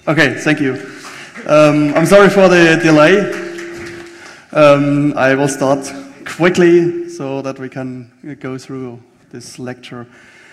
Okay, thank you. I'm sorry for the delay. I will start quickly so that we can go through this lecture.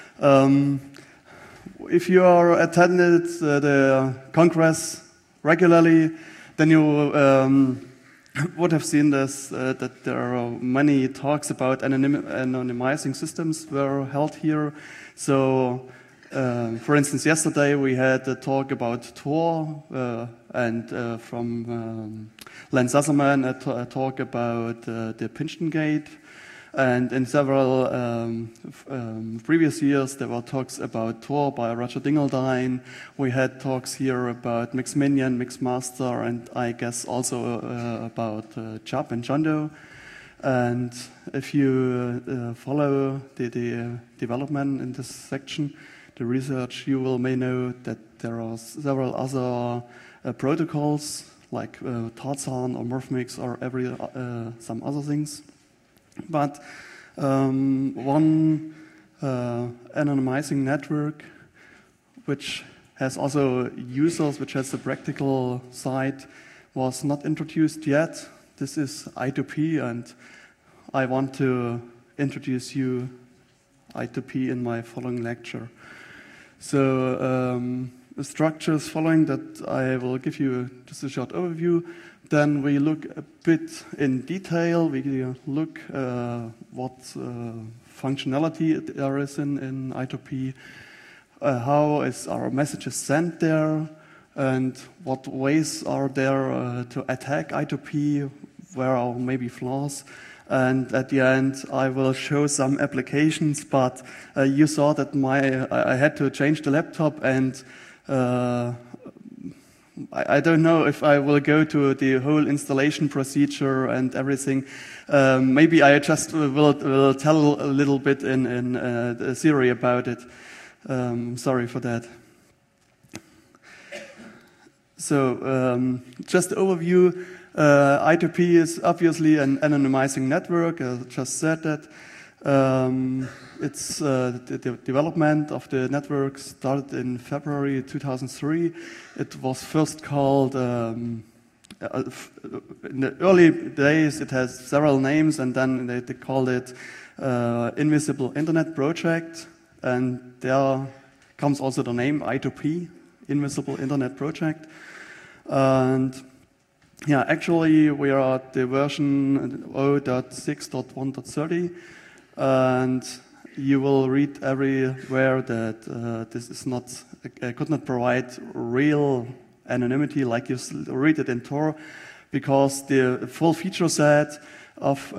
If you are attended the Congress regularly, then you would have seen this, that there are many talks about anonymizing systems were held here. So, for instance, yesterday we had a talk about Tor, and from Len Sasserman a talk about the Pynchon Gate. And in several previous years, there were talks about Tor by Roger Dingledine. We had talks here about Mixminion, Mixmaster, and I guess also about Chubb and John Doe. And if you follow the development in this section, the research, you may know that there are several other protocols like Tarzan or Morphmix or some other things. But one anonymizing network, which has also users, which has the practical side, was not introduced yet. This is I2P, and I want to introduce you I2P in my following lecture. So the structure is following that I will give you just a short overview. Then we look a bit in detail. We look what functionality there is in I2P, how is our messages sent there, and what ways are there to attack I2P, where are maybe flaws. And at the end, I will show some applications, but you saw that I had to change the laptop, and I don't know if I will go to the whole installation procedure and everything. Maybe I just will tell a little bit in the theory about it. Sorry for that. So just the overview. I2P is obviously an anonymizing network. I just said that. It's the development of the network started in February 2003. It was first called, in the early days, it has several names, and then they called it Invisible Internet Project. And there comes also the name I2P, Invisible Internet Project. And yeah, actually we are at the version 0.6.1.30. And you will read everywhere that this is could not provide real anonymity like you read it in Tor, because the full feature set of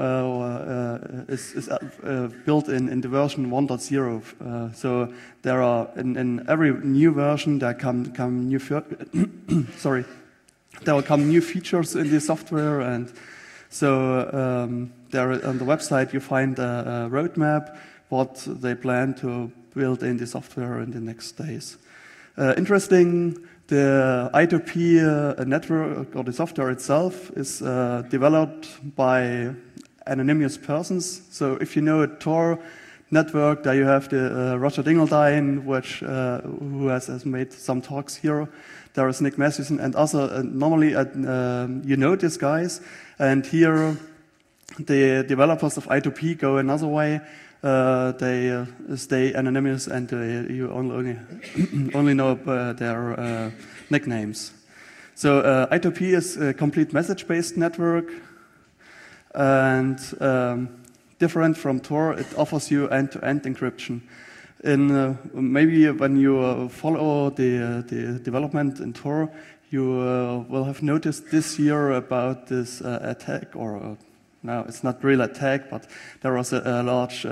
is built in the version 1.0. So there are in every new version there come new sorry, there will come new features in the software, and so there on the website you find a roadmap what they plan to build in the software in the next days. Interesting, the I2P network or the software itself is developed by anonymous persons. So if you know a Tor network, there you have the Roger Dingledine, who has made some talks here. There is Nick Mathewson and other. Normally, you know these guys, and here the developers of I2P go another way. They stay anonymous, and you only know their nicknames. So I2P is a complete message-based network, and different from Tor, it offers you end-to-end encryption. Maybe when you follow the development in Tor, you will have noticed this year about this attack, or no, it's not real attack, but there was a large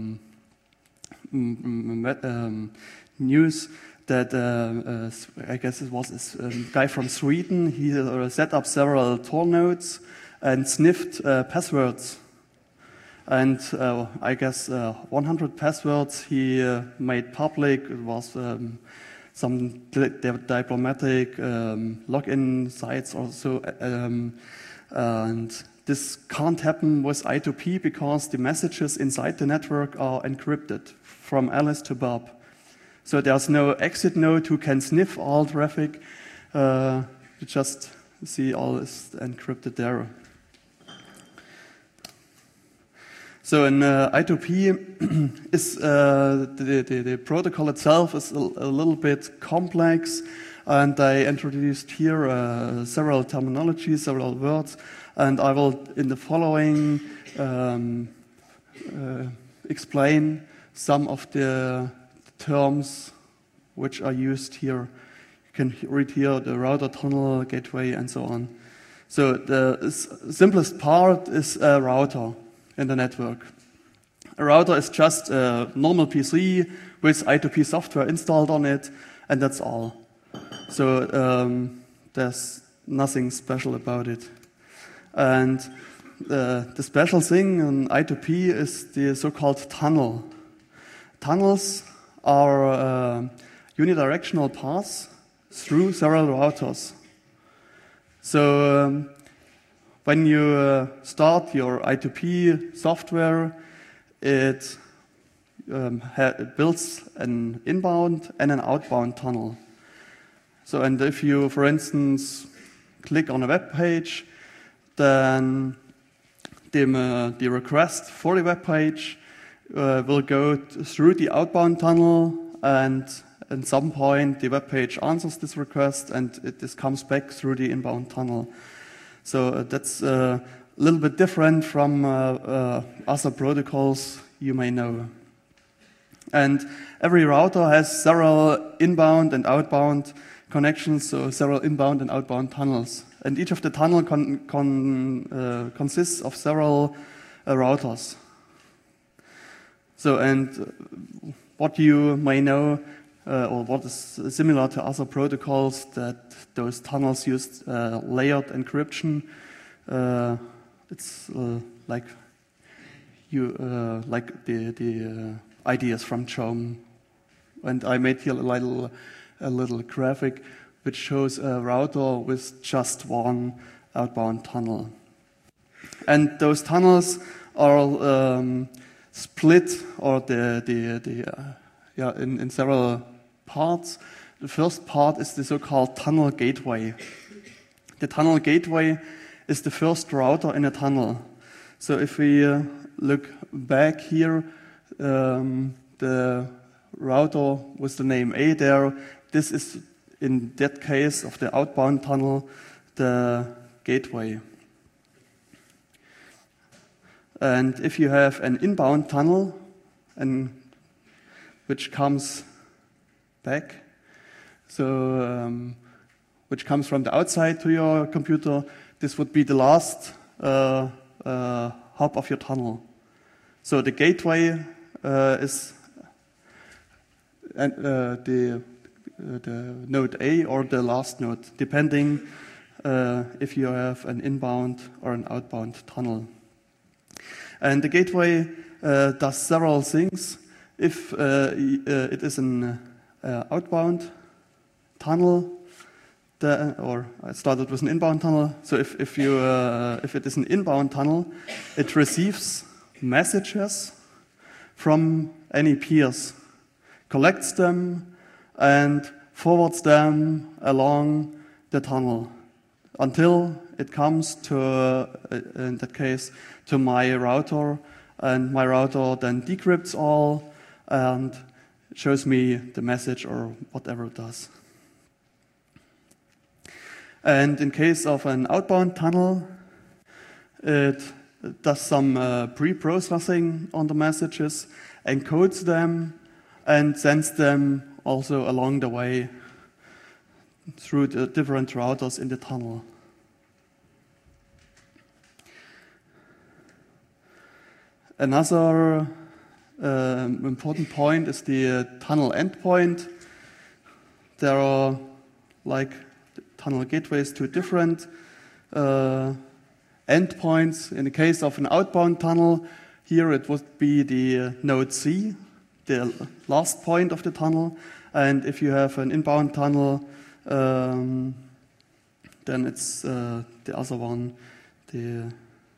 news that I guess it was a guy from Sweden. He set up several Tor nodes and sniffed passwords. And I guess 100 passwords he made public. It was some diplomatic login sites also. And this can't happen with I2P because the messages inside the network are encrypted from Alice to Bob. So there's no exit node who can sniff all traffic. You just see all is encrypted there. So in I2P, is the protocol itself is a little bit complex, and I introduced here several terminologies, several words, and I will in the following explain some of the terms which are used here. You can read here the router, tunnel, gateway, and so on. So the simplest part is a router in the network. A router is just a normal PC with I2P software installed on it, and that's all. So there's nothing special about it. And the special thing in I2P is the so-called tunnel. Tunnels are unidirectional paths through several routers. So when you start your I2P software, it builds an inbound and an outbound tunnel. So, and if you, for instance, click on a web page, then the request for the web page will go through the outbound tunnel, and at some point the web page answers this request, and this comes back through the inbound tunnel. So that's a little bit different from other protocols you may know. And every router has several inbound and outbound connections, so several inbound and outbound tunnels. And each of the tunnel consists of several routers. So, and what you may know, or what is similar to other protocols, that those tunnels use layered encryption. It's like the ideas from Chom, and I made here a little graphic which shows a router with just one outbound tunnel, and those tunnels are split or in several parts. The first part is the so-called tunnel gateway. The tunnel gateway is the first router in a tunnel. So if we look back here, the router with the name A there, this is in that case of the outbound tunnel, the gateway. And if you have an inbound tunnel, which comes back, so which comes from the outside to your computer, this would be the last hop of your tunnel. So the gateway is the node A or the last node, depending if you have an inbound or an outbound tunnel. And the gateway does several things. If it is an outbound tunnel, or I started with an inbound tunnel. So if it is an inbound tunnel, it receives messages from any peers, collects them, and forwards them along the tunnel until it comes to, in that case, to my router, and my router then decrypts all and shows me the message or whatever it does. And in case of an outbound tunnel, it does some pre-processing on the messages, encodes them, and sends them also along the way through the different routers in the tunnel. Another important point is the tunnel endpoint. There are like tunnel gateways to different endpoints. In the case of an outbound tunnel, here it would be the node C, the last point of the tunnel. And if you have an inbound tunnel, then it's the other one, the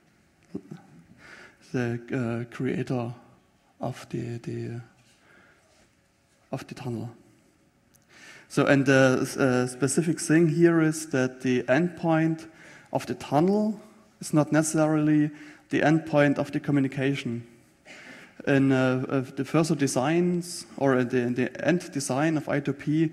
creator of the tunnel. So, and the specific thing here is that the endpoint of the tunnel is not necessarily the endpoint of the communication. In the further designs, or in the end design of I2P,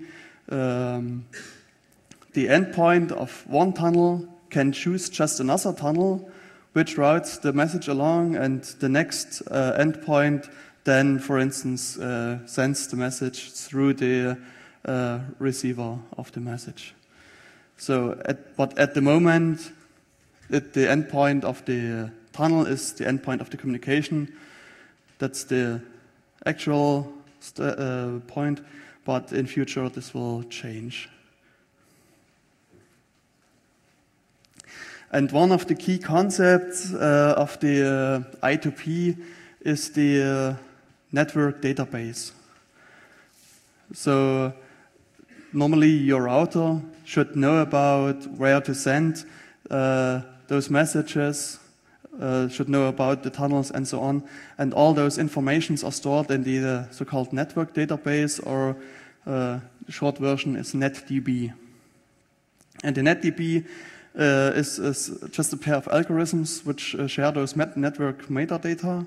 the endpoint of one tunnel can choose just another tunnel which routes the message along, and the next endpoint then, for instance, sends the message through the receiver of the message. So, but at the moment, the endpoint of the tunnel is the endpoint of the communication. That's the actual point, but in future this will change. And one of the key concepts of the I2P is the network database. So normally your router should know about where to send those messages, should know about the tunnels and so on. And all those informations are stored in the so-called network database, or the short version is NetDB. And the NetDB is just a pair of algorithms which share those network metadata.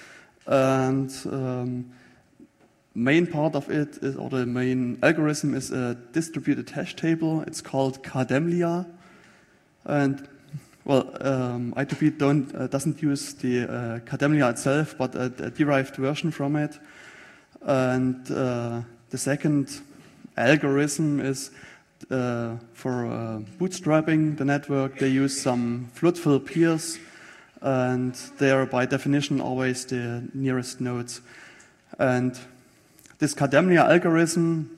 And main part of it is, or the main algorithm is a distributed hash table. It's called Kademlia. And well, I2P doesn't use the Kademlia itself, but a derived version from it. And the second algorithm is for bootstrapping the network. They use some floodfill peers, and they are by definition always the nearest nodes. And this Kademlia algorithm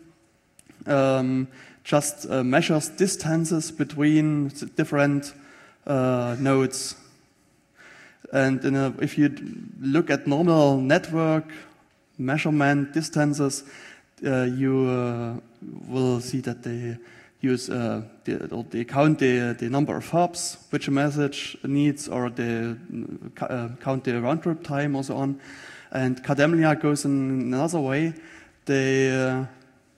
just measures distances between different nodes. And if you look at normal network measurement distances, you will see that they use they count the number of hops which a message needs, or they count the round trip time, or so on. And Kademlia goes in another way. They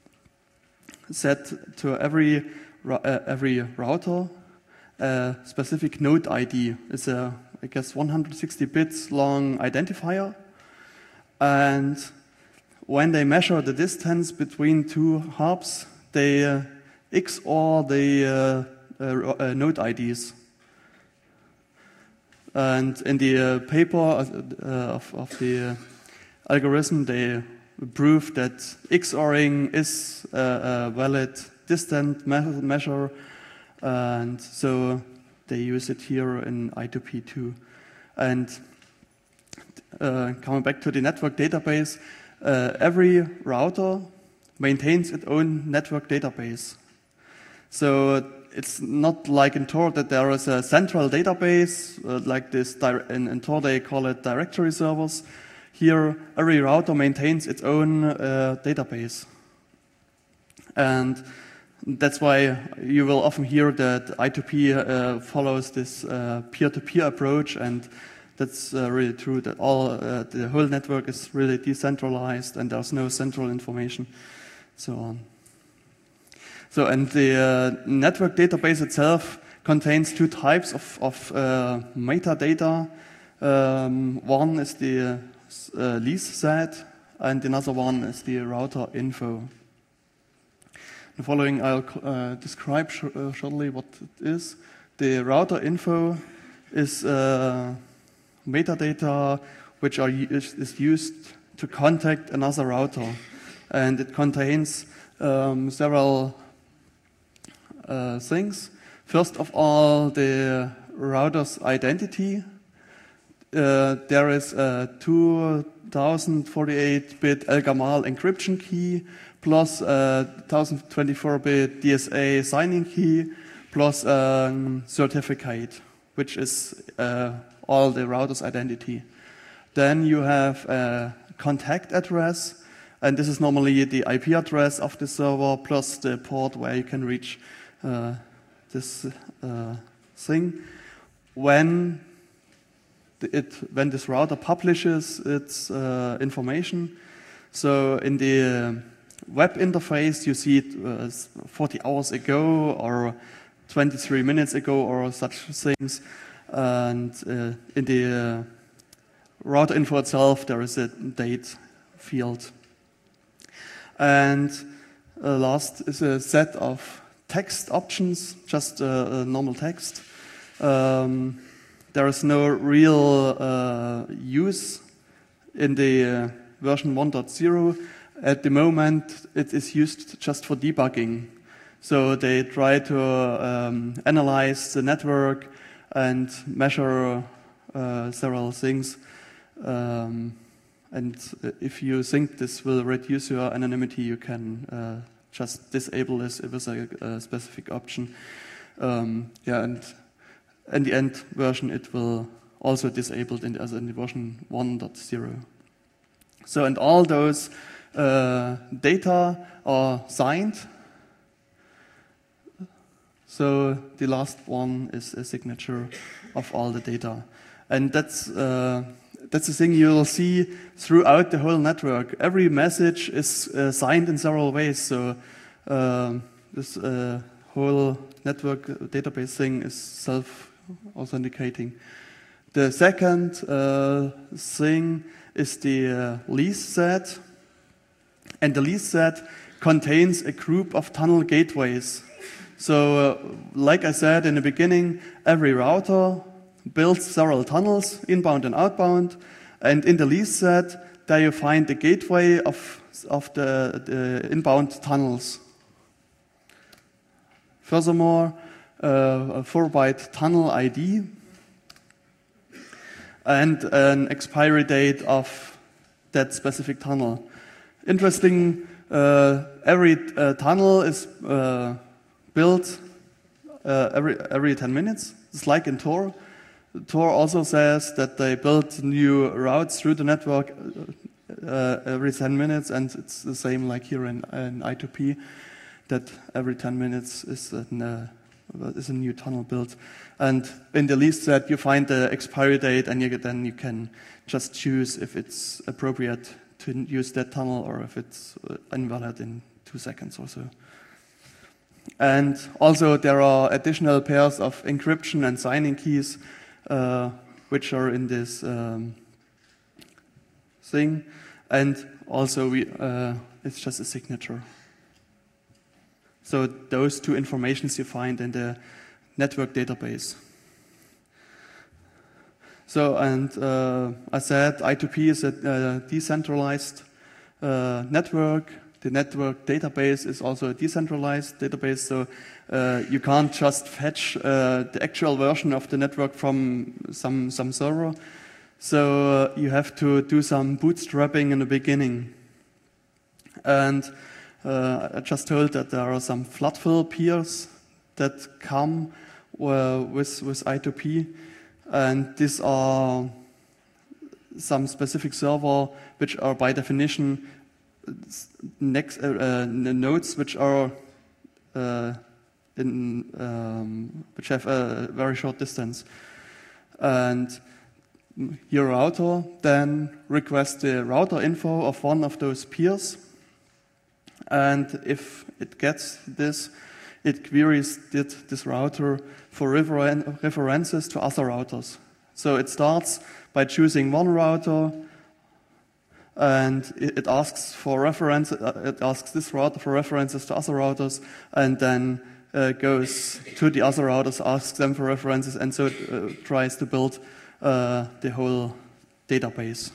set to every router a specific node ID. It's a, I guess, 160 bits long identifier. And when they measure the distance between two hops, they XOR the node IDs. And in the paper of the algorithm, they prove that XORing is a valid distance measure, and so they use it here in I2P2. And coming back to the network database, every router maintains its own network database. So it's not like in Tor that there is a central database, like this. In Tor they call it directory servers. Here, every router maintains its own database. And that's why you will often hear that I2P follows this peer-to-peer approach, and that's really true, that the whole network is really decentralized and there's no central information, so on. So, and the network database itself contains two types of metadata. One is the lease set, and another one is the router info. The following I'll describe shortly what it is. The router info is metadata which is used to contact another router, and it contains several things. First of all, the router's identity. There is a 2048-bit El-Gamal encryption key, plus a 1024-bit DSA signing key, plus a certificate, which is all the router's identity. Then you have a contact address, and this is normally the IP address of the server plus the port where you can reach this thing. When this router publishes its information, so in the web interface, you see it 40 hours ago or 23 minutes ago or such things. And in the router info itself, there is a date field. And last is a set of text options, just a normal text. There is no real use in the version 1.0. At the moment, it is used just for debugging. So they try to analyze the network and measure several things. And if you think this will reduce your anonymity, you can just disable this with a specific option. Yeah, and in the end version, it will also disabled as in the version 1.0. So, and all those data are signed. So the last one is a signature of all the data, and that's the thing you'll see throughout the whole network. Every message is signed in several ways. So this whole network database thing is self-authenticating. The second thing is the lease set, and the lease set contains a group of tunnel gateways. So, like I said in the beginning, every router builds several tunnels, inbound and outbound, and in the lease set, there you find the gateway of the inbound tunnels. Furthermore, a 4-byte tunnel ID and an expiry date of that specific tunnel. Interesting, every tunnel is built every 10 minutes. It's like in Tor. Tor also says that they build new routes through the network every 10 minutes, and it's the same like here in I2P, that every 10 minutes is a new tunnel built. And in the lease set, you find the expiry date, and then you can just choose if it's appropriate to use that tunnel or if it's invalid in 2 seconds or so. And also there are additional pairs of encryption and signing keys which are in this thing, and also it's just a signature. So those two informations you find in the network database. So, and I said I2P is a decentralized network. The network database is also a decentralized database, so you can't just fetch the actual version of the network from some server. So you have to do some bootstrapping in the beginning. And I just told that there are some floodfill peers that come with I2P, and these are some specific server which are by definition nodes which are which have a very short distance, and your router then requests the router info of one of those peers, and if it gets this, it queries this router for references to other routers. So it starts by choosing one router, and it asks for reference. It asks this router for references to other routers, and then goes to the other routers, asks them for references, and so it tries to build the whole database.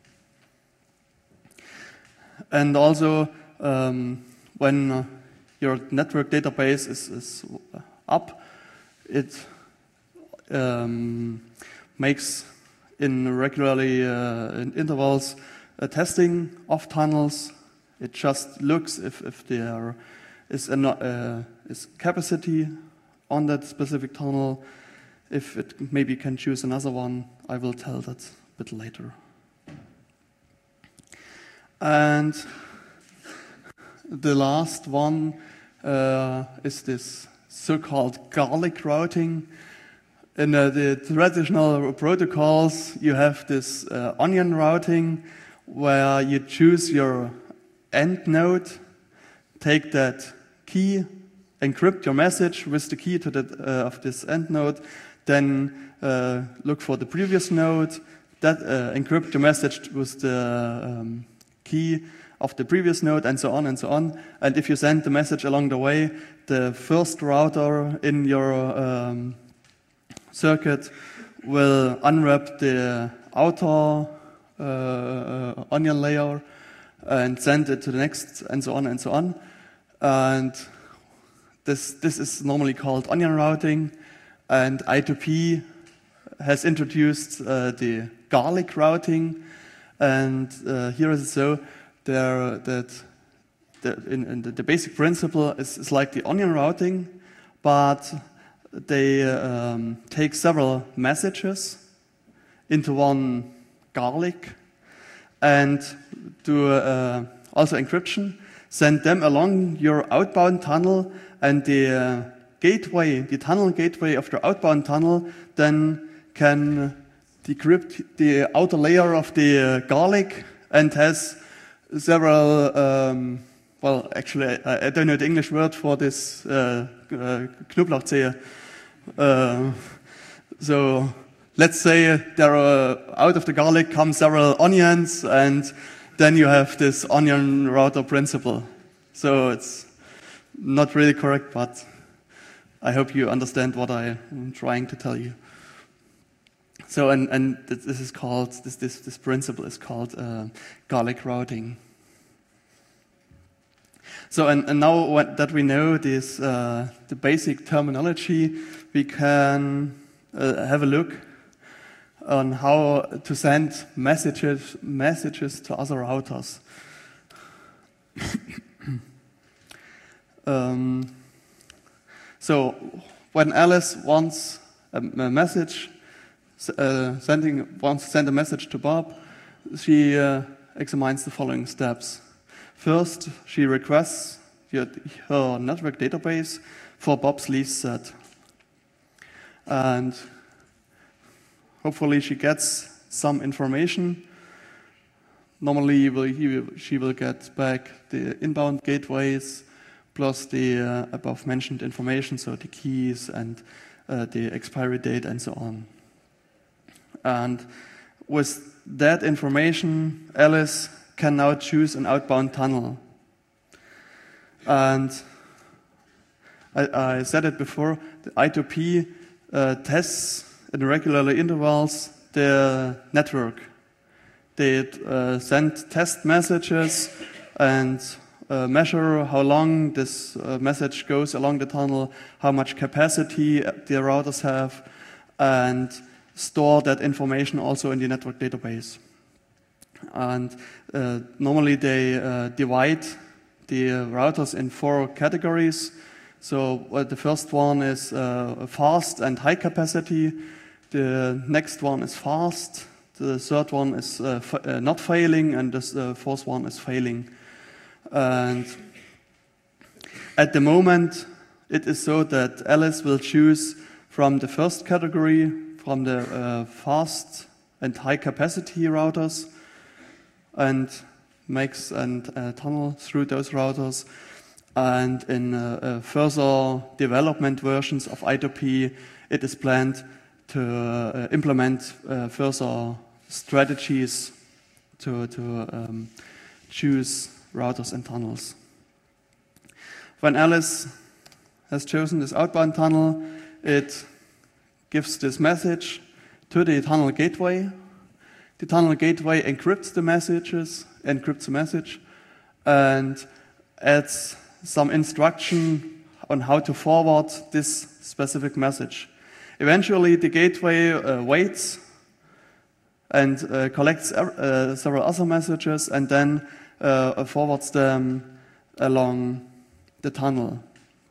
And also, when your network database is up, it makes in regularly in intervals testing of tunnels. It just looks if there is capacity on that specific tunnel. If it maybe can choose another one, I will tell that a bit later. And the last one is this so-called garlic routing. In the traditional protocols, you have this onion routing where you choose your end node take that key, encrypt your message with the key to of this end node, then look for the previous node, that encrypt your message with the key of the previous node, and so on and so on. And if you send the message along the way, the first router in your circuit will unwrap the outer onion layer and send it to the next, and so on and so on. And this is normally called onion routing. And I2P has introduced the garlic routing. And here is it so that the basic principle is like the onion routing, but they take several messages into one garlic and do also encryption, send them along your outbound tunnel, and the tunnel gateway of the outbound tunnel then can decrypt the outer layer of the garlic and has several, well, actually, I don't know the English word for this Knoblauchzehe. So let's say there are, out of the garlic come several onions, and then you have this onion router principle. So it's not really correct, but I hope you understand what I'm trying to tell you. So, and this is called, this principle is called garlic routing. So, and now that we know this, the basic terminology, we can have a look on how to send messages to other routers. So, when Alice wants a message, wants to send a message to Bob, she examines the following steps. First, she requests her network database for Bob's lease set. And hopefully she gets some information. Normally she will get back the inbound gateways plus the above mentioned information, so the keys and the expiry date and so on. And with that information, Alice can now choose an outbound tunnel. And I said it before, the I2P tests in regular intervals the network. They send test messages and measure how long this message goes along the tunnel, how much capacity the routers have, and store that information also in the network database. And normally they divide the routers in 4 categories. So the first one is fast and high capacity. The next one is fast. The third one is not failing, and the fourth one is failing. And at the moment, it is so that Alice will choose from the first category, from the fast and high capacity routers, and makes a tunnel through those routers. And in further development versions of I2P, it is planned to implement further strategies to choose routers and tunnels. When Alice has chosen this outbound tunnel, it gives this message to the tunnel gateway. The tunnel gateway encrypts the message, and adds some instruction on how to forward this specific message. Eventually, the gateway waits and collects several other messages, and then forwards them along the tunnel.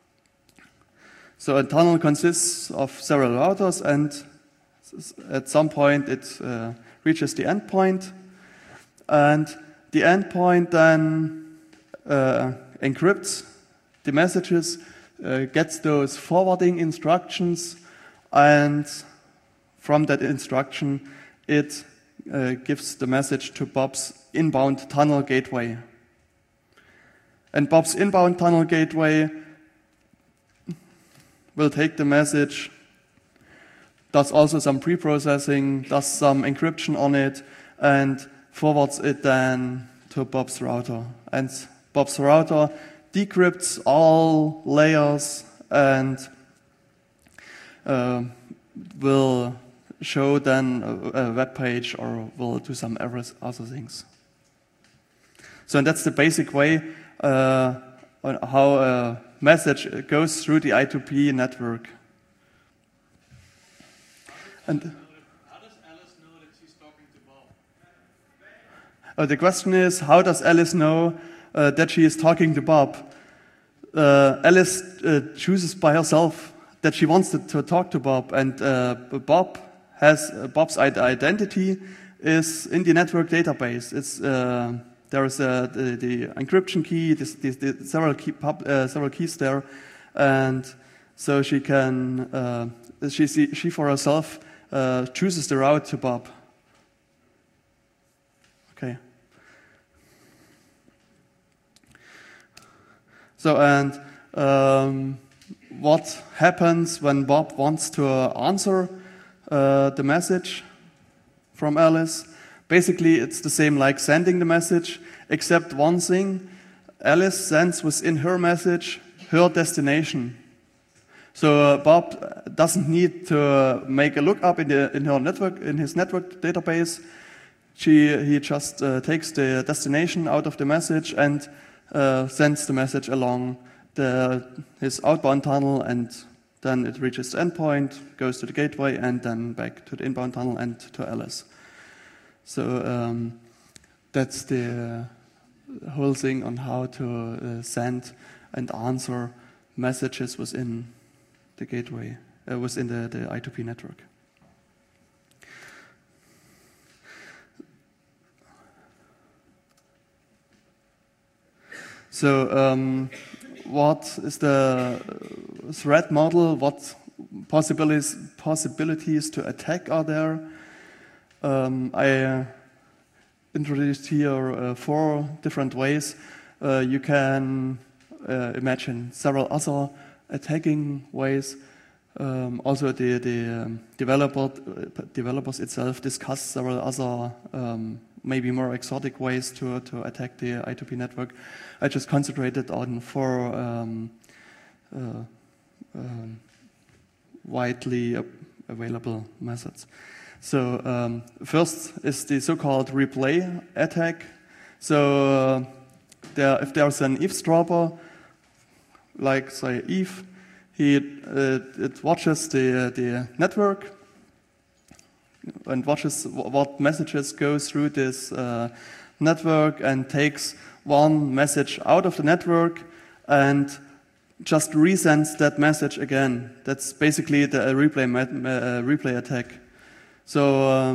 So a tunnel consists of several routers, and at some point it reaches the endpoint, and the endpoint then encrypts the messages, gets those forwarding instructions, and from that instruction it gives the message to Bob's inbound tunnel gateway. And Bob's inbound tunnel gateway will take the message, does also some pre-processing, does some encryption on it, and forwards it then to Bob's router. And Bob's router decrypts all layers and will show then a web page or will do some other things. So that's the basic way on how a message goes through the I2P network. And how does Alice know that she's talking to Bob? the question is, how does Alice know that she is talking to Bob? Alice chooses by herself that she wants to talk to Bob, and Bob's identity is in the network database. It's there is the encryption key, several keys there, and so she can she for herself chooses the route to Bob. Okay. So and what happens when Bob wants to answer the message from Alice? Basically, it's the same like sending the message, except one thing. Alice sends within her message her destination. So Bob doesn't need to make a lookup in his network database. He just takes the destination out of the message and sends the message along his outbound tunnel, and then it reaches the endpoint, goes to the gateway, and then back to the inbound tunnel and to Alice. So that's the whole thing on how to send and answer messages within the gateway, within the I2P network. So what is the threat model? What possibilities to attack are there? I introduced here 4 different ways. You can imagine several other attacking ways. Also, the developers itself discuss several other maybe more exotic ways to attack the I2P network. I just concentrated on 4 widely available methods. So first is the so-called replay attack. So if there's an eavesdropper, like say Eve, it watches the network and watches what messages go through this network and takes one message out of the network and just resends that message again. That's basically the replay attack. So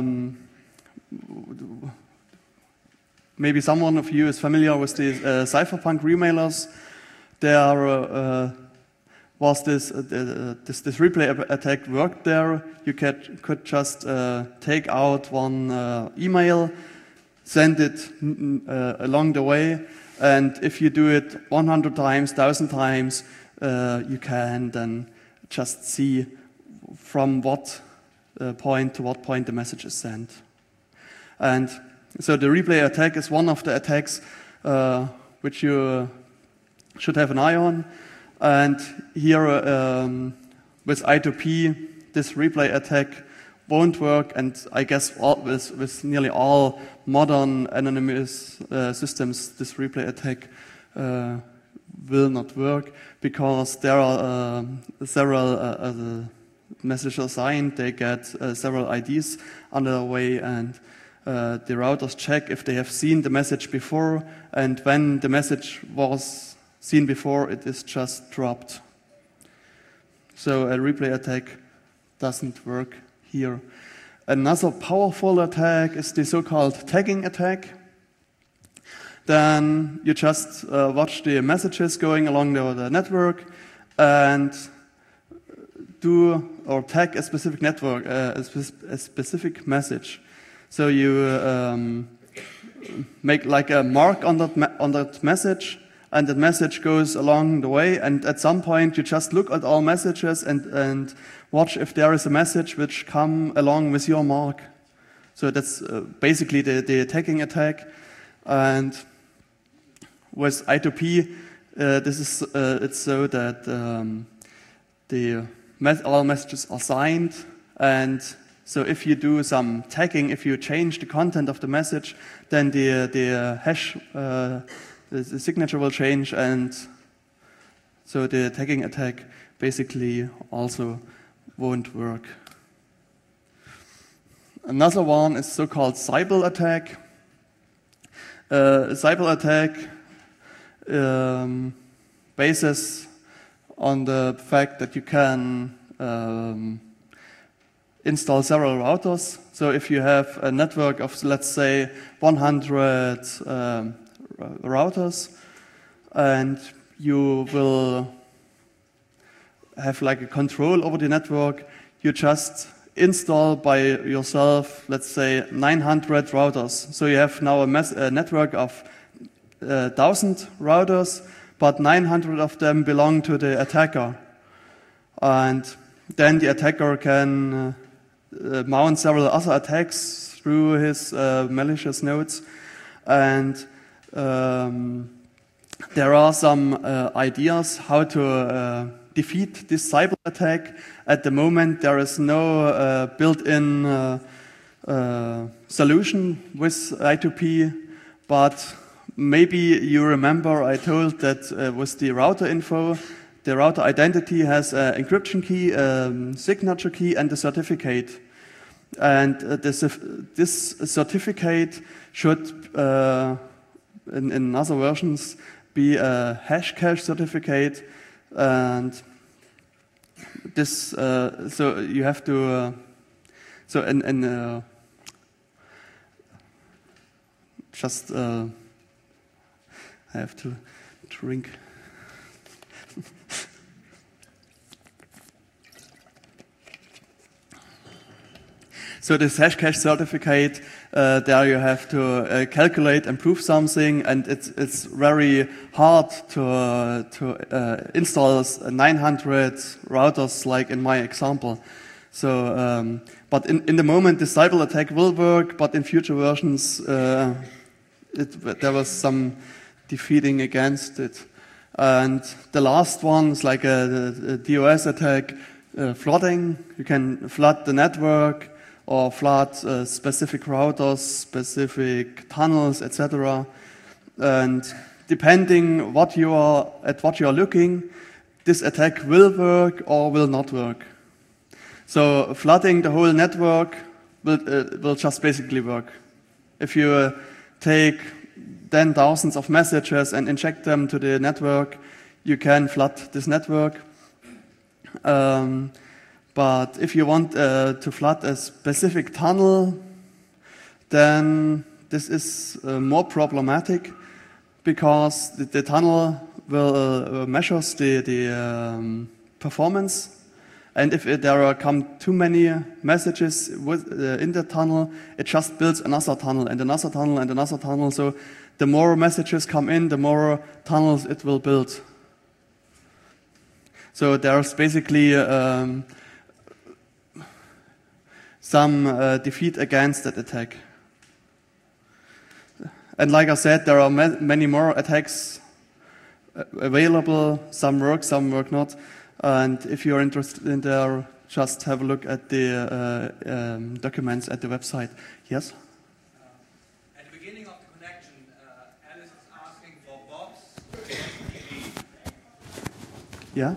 maybe someone of you is familiar with the cypherpunk remailers. There was this replay attack worked there. You could just take out one email, send it along the way, and if you do it 100 times, 1,000 times, you can then just see from what point to what point the message is sent. And so the replay attack is one of the attacks which you should have an eye on. And here with I2P, this replay attack won't work, and I guess with nearly all modern anonymous systems, this replay attack will not work, because there are several messages assigned. They get several IDs underway, and the routers check if they have seen the message before, and when the message was seen before, it is just dropped. So a replay attack doesn't work here. Another powerful attack is the so-called tagging attack. Then you just watch the messages going along the network and do or tag a specific network, a specific message. So you make like a mark on that message, and the message goes along the way, and at some point you just look at all messages and watch if there is a message which come along with your mark. So that's basically the tagging attack. And with I2P, this is it's so that all messages are signed, and so if you do some tagging, if you change the content of the message, then the hash, the signature will change, and so the tagging attack basically also won't work. Another one is so-called Sybil attack. Sybil attack bases on the fact that you can install several routers. So if you have a network of, let's say, 100 routers, and you will have like a control over the network, you just install by yourself, let's say, 900 routers. So you have now a network of 1,000 routers, but 900 of them belong to the attacker. And then the attacker can mount several other attacks through his malicious nodes. And there are some ideas how to defeat this cyber attack. At the moment, there is no built-in solution with I2P, but maybe you remember I told that with the router info, the router identity has an encryption key, signature key, and a certificate. And this certificate should, in other versions, be a hash cache certificate. And this, so you have to, just, I have to drink. So this hash cache certificate, there you have to calculate and prove something, and it's very hard to install 900 routers like in my example. So, but in the moment the cyber attack will work, but in future versions there was some defeating against it. And the last one is like a DOS attack, flooding. You can flood the network, or flood specific routers, specific tunnels, etc. And depending what you are looking, this attack will work or will not work. So flooding the whole network will just basically work. If you take 10,000s of messages and inject them to the network, you can flood this network. But if you want to flood a specific tunnel, then this is more problematic, because the tunnel will measures the performance, and if there come too many messages in the tunnel, it just builds another tunnel and another tunnel and another tunnel. So the more messages come in, the more tunnels it will build. So there's basically some defeat against that attack. And like I said, there are many more attacks available. Some work not. And if you're interested in there, just have a look at the documents at the website. Yes? At the beginning of the connection, Alice is asking for Bob's Yeah?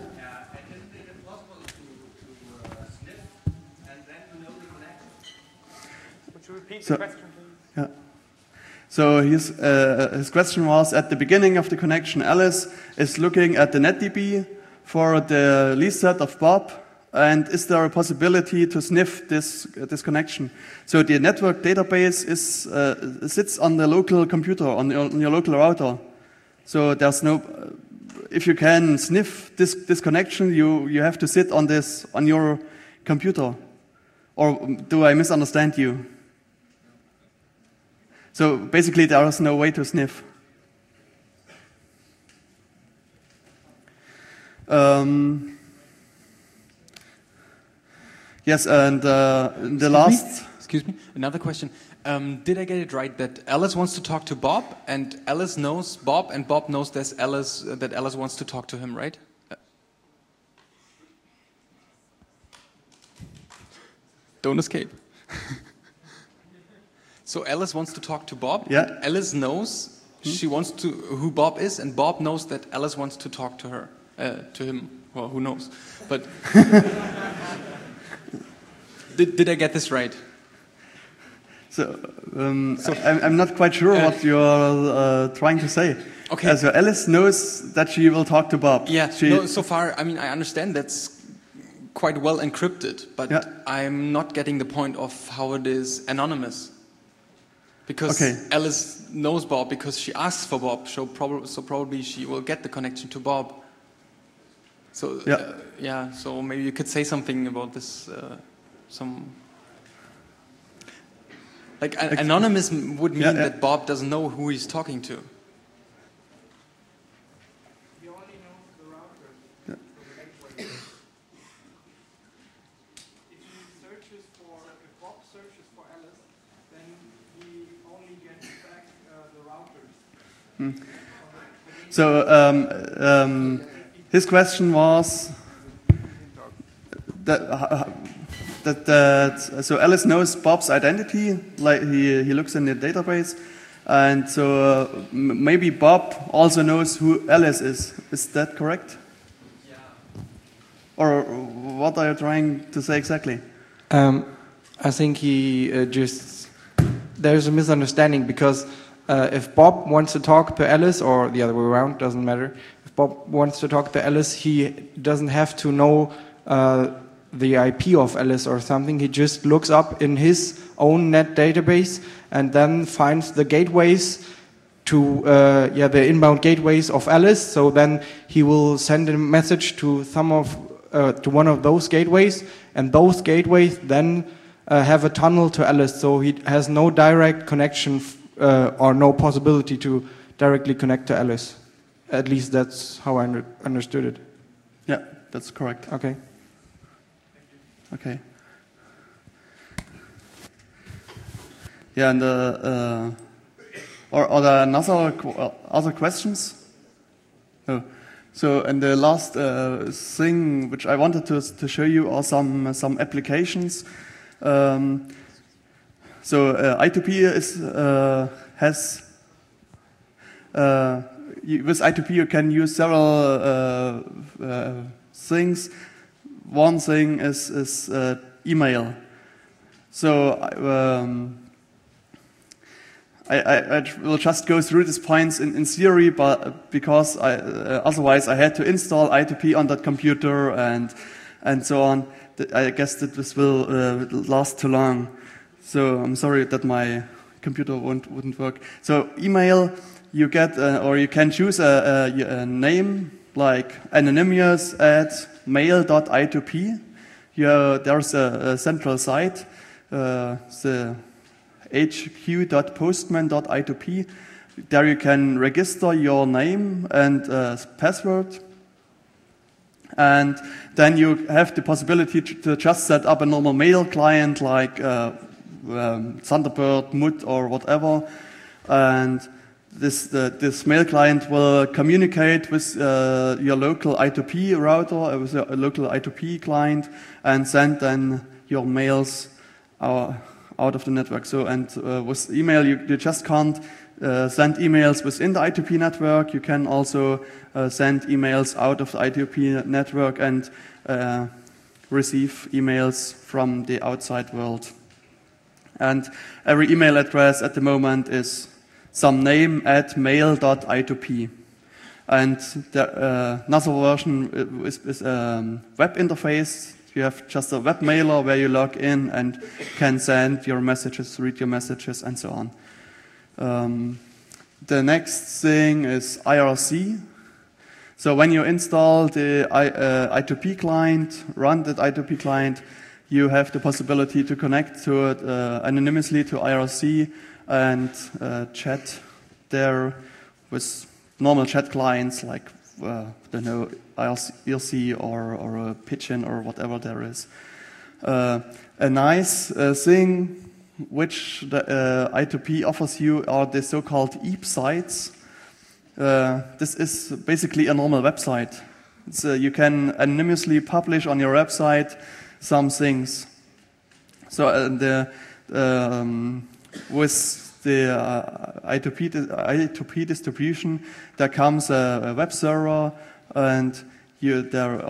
Repeat the question, please. Yeah. So his question was, at the beginning of the connection, Alice is looking at the NetDB for the least set of Bob, and is there a possibility to sniff this connection? So the network database sits on the local computer, on your local router. So there's no, if you can sniff this connection, you have to sit on your computer. Or do I misunderstand you? So basically there is no way to sniff. Yes, and the last... Excuse me, another question. Did I get it right that Alice wants to talk to Bob, and Alice knows Bob, and Bob knows that Alice wants to talk to him, right? Don't escape. So Alice wants to talk to Bob. Yeah. Alice knows she wants to who Bob is, and Bob knows that Alice wants to talk to her, to him. Well, who knows? But did I get this right? So, I'm not quite sure what you're trying to say. Okay. So Alice knows that she will talk to Bob. Yeah. No, so far, I mean, I understand that's quite well encrypted, but yeah. I'm not getting the point of how it is anonymous. Because Alice knows Bob because she asks for Bob, so probably she will get the connection to Bob. So yeah, so maybe you could say something about this. Anonymous would mean that Bob doesn't know who he's talking to. He only knows the router. Yeah. If Bob searches for Alice, then he only gets back the routers. So his question was so Alice knows Bob's identity, like he looks in the database, and so maybe Bob also knows who Alice is. Is that correct? Yeah. Or what are you trying to say exactly? I think he there's a misunderstanding because if Bob wants to talk to Alice, or the other way around, doesn't matter. If Bob wants to talk to Alice, he doesn't have to know the IP of Alice or something. He just looks up in his own net database and then finds the gateways to the inbound gateways of Alice. So then he will send a message to to one of those gateways, and those gateways then have a tunnel to Alice. So he has no direct connection or no possibility to directly connect to Alice. At least that's how I understood it. Yeah, that's correct. Okay. Okay. Yeah, and are there other questions? Oh. So, and the last thing which I wanted to show you are some applications. So I2P has with I2P you can use several things. One thing is email. So I will just go through these points in theory, but because otherwise I had to install I2P on that computer and so on. I guess that this will last too long. So I'm sorry that my computer wouldn't work. So email, you get or you can choose a name like anonymous@mail.i2p. There's a central site, the hq.postman.i2p. There you can register your name and password. And then you have the possibility to just set up a normal mail client like Thunderbird, Mut, or whatever. And this mail client will communicate with your local I2P router, with a local I2P client, and send then your mails out of the network. So, and with email, you just can't send emails within the I2P network. You can also send emails out of the I2P network and receive emails from the outside world. And every email address at the moment is some name at mail.i2p. And another version is web interface. You have just a web mailer where you log in and can send your messages, read your messages, and so on. The next thing is IRC. So when you install the I2P client, run that I2P client, you have the possibility to connect to it anonymously to IRC and chat there with normal chat clients like don't know, IRC or a pigeon or whatever there is. A nice thing which the I2P offers you are the so-called EAP sites. This is basically a normal website. You can anonymously publish on your website some things. So with the I2P distribution, there comes a web server, and you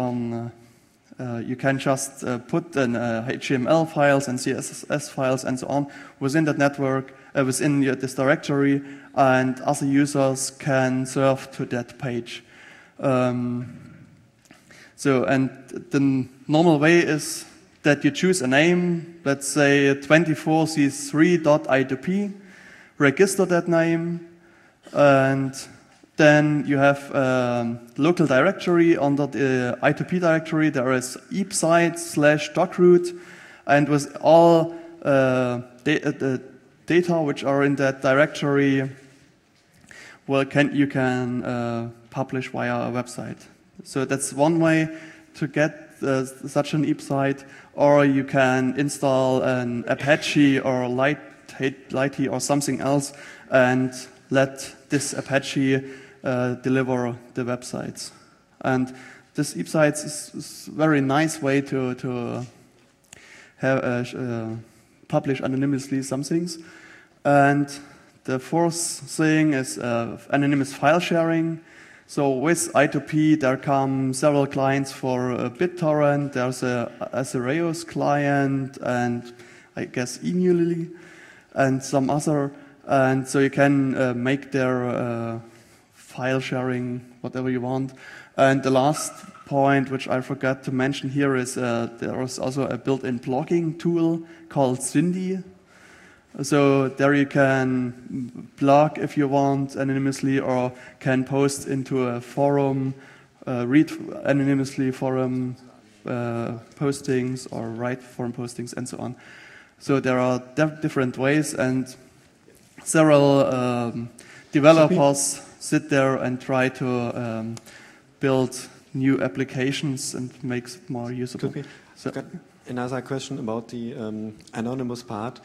can just put in HTML files and CSS files and so on within that network, within this directory, and other users can surf to that page. So, and the normal way is that you choose a name, let's say 24c3.i2p, register that name, and then you have a local directory. Under the I2P directory, there is eapsite/docroot, and with all the data which are in that directory, well, you can publish via a website. So that's one way to get such an EAP site, or you can install an Apache or Lite or something else and let this Apache deliver the websites. And this EAP sites is a very nice way to have, publish anonymously some things. And the fourth thing is anonymous file sharing. So with I2P, there come several clients for BitTorrent. There's a Athereus client, and I guess Emule, and some other. And so you can make their file sharing whatever you want. And the last point, which I forgot to mention here, is there is also a built-in blogging tool called Cindy. So there you can blog if you want anonymously, or can post into a forum, read anonymously forum postings, or write forum postings, and so on. So there are different ways, and several developers sit there and try to build new applications and makes it more usable. So, got another question about the anonymous part.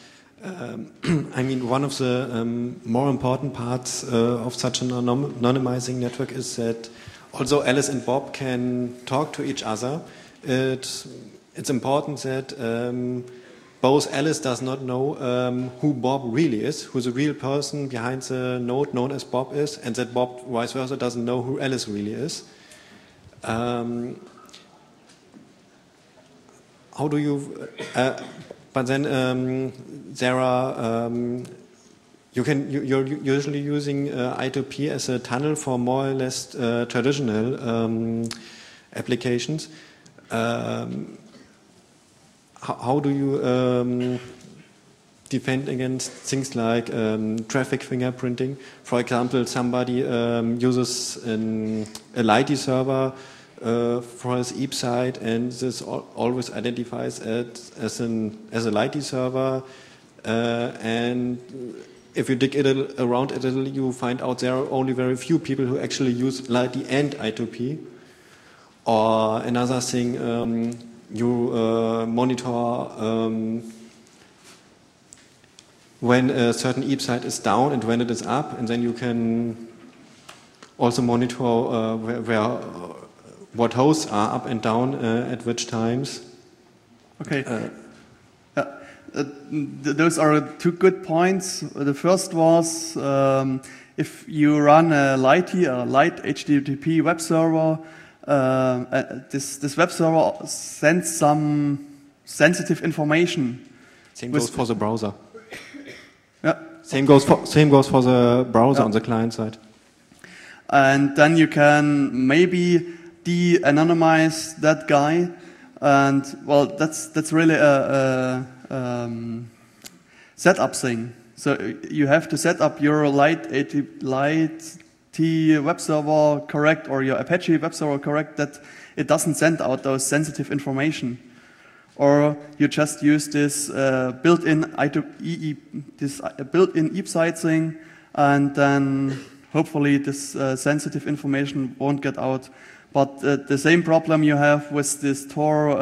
I mean, one of the more important parts of such an anonymizing network is that although Alice and Bob can talk to each other, it's important that both Alice does not know who Bob really is, who the real person behind the node known as Bob is, and that Bob, vice versa, doesn't know who Alice really is. How do you... but then there are... you're usually using I2P as a tunnel for more or less traditional applications. How do you defend against things like traffic fingerprinting? For example, somebody uses a Lite server for his EAP site, and this always identifies it as a Lite server. And if you dig around a little, you find out there are only very few people who actually use Lite and I2P. Or another thing, you monitor when a certain EAP site is down and when it is up, and then you can also monitor what hosts are up and down at which times. Okay. Those are two good points. The first was if you run a Lite HTTP web server, this web server sends some sensitive information. Same goes for the browser. Yeah. Same goes for the browser on the client side. And then you can maybe de-anonymize that guy, and well, that's really a setup thing. So you have to set up your Lite web server correct, or your Apache web server correct, that it doesn't send out those sensitive information. Or you just use this built-in EAP site thing, and then hopefully this sensitive information won't get out. But the same problem you have with this Tor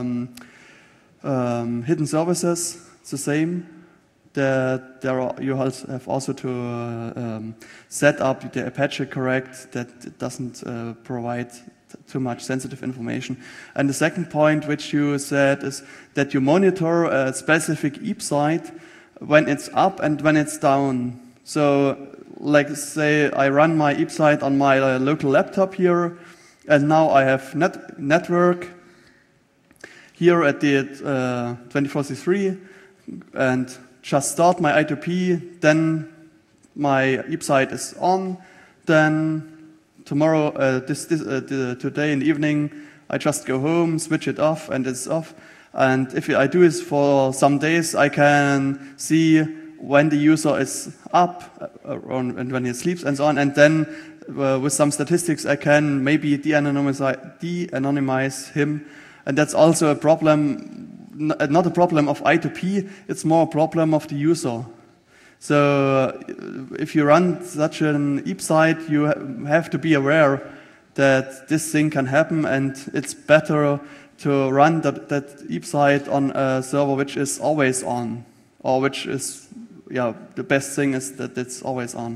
hidden services, it's the same. That you have also to set up the Apache correct, that it doesn't provide too much sensitive information. And the second point which you said is that you monitor a specific EAP site when it's up and when it's down. So like say I run my EAP site on my local laptop here, and now I have network here at the 24C3 and just start my I2P, then my EAP site is on, then tomorrow, today in the evening, I just go home, switch it off, and it's off. And if I do this for some days, I can see when the user is up and when he sleeps and so on. And then with some statistics, I can maybe de-anonymize him. And that's also a problem, not a problem of I2P, it's more a problem of the user. So if you run such an EAP site, you have to be aware that this thing can happen, and it's better to run that EAP site on a server which is always on, or which is, the best thing is that it's always on.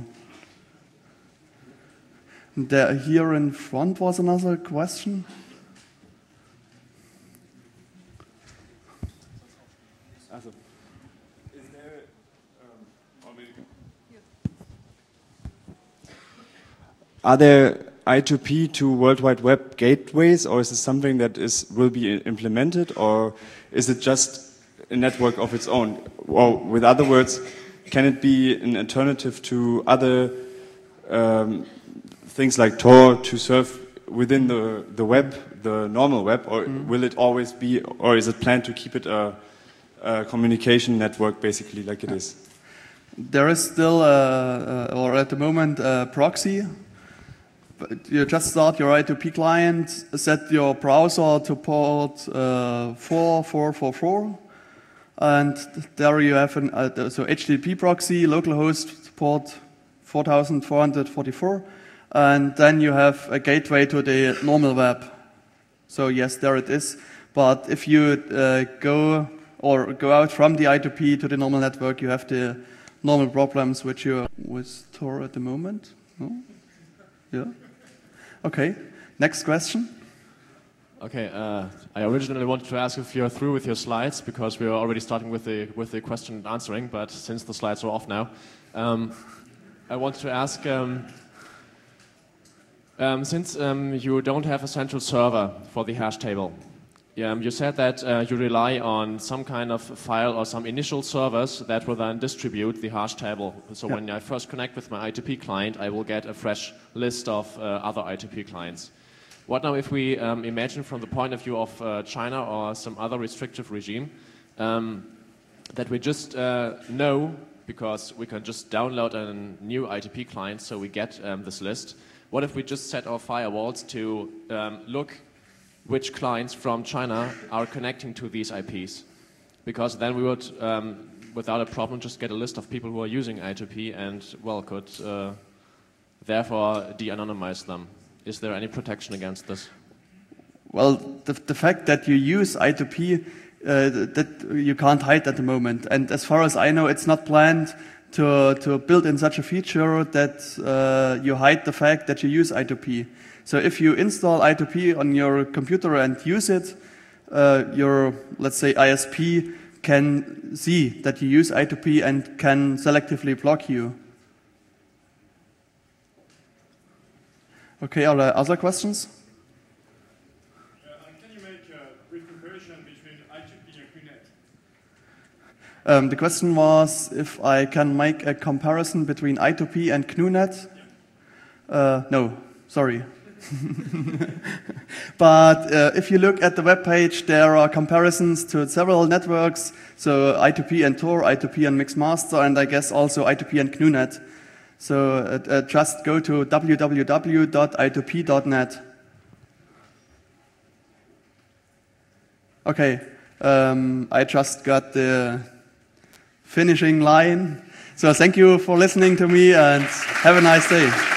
Here in front was another question. Are there I2P to World Wide Web gateways, or is this something that will be implemented, or is it just a network of its own? Or with other words, can it be an alternative to other things like Tor to serve within the web, the normal web, or will it always be, or is it planned to keep it a communication network basically like it is? There is still, or at the moment, a proxy. You just start your I2P client, set your browser to port 4444, and there you have an HTTP proxy, localhost port 4444, and then you have a gateway to the normal web. So yes, there it is. But if you go out from the I2P to the normal network, you have the normal problems which you have with Tor at the moment. No? Yeah. Okay, next question. Okay, I originally wanted to ask if you're through with your slides, because we are already starting with the question and answering, but since the slides are off now, I want to ask, since you don't have a central server for the hash table, you said that you rely on some kind of file or some initial servers that will then distribute the hash table. So when I first connect with my I2P client, I will get a fresh list of other I2P clients. What now if we imagine from the point of view of China or some other restrictive regime, that we just know, because we can just download a new I2P client so we get this list. What if we just set our firewalls to look which clients from China are connecting to these IPs? Because then we would, without a problem, just get a list of people who are using I2P and, well, could therefore de-anonymize them. Is there any protection against this? Well, the fact that you use I2P, that you can't hide at the moment. And as far as I know, it's not planned to build in such a feature that you hide the fact that you use I2P. So if you install I2P on your computer and use it, your, let's say, ISP can see that you use I2P and can selectively block you. Okay, are there other questions? Can you make a brief comparison between I2P and QNet? The question was if I can make a comparison between I2P and QNet. Yeah. No, sorry. But if you look at the web page, there are comparisons to several networks. So I2P and Tor, I2P and Mixmaster, and I guess also I2P and QNet. So just go to www.i2p.net. Okay, I just got the finishing line. So thank you for listening to me and have a nice day.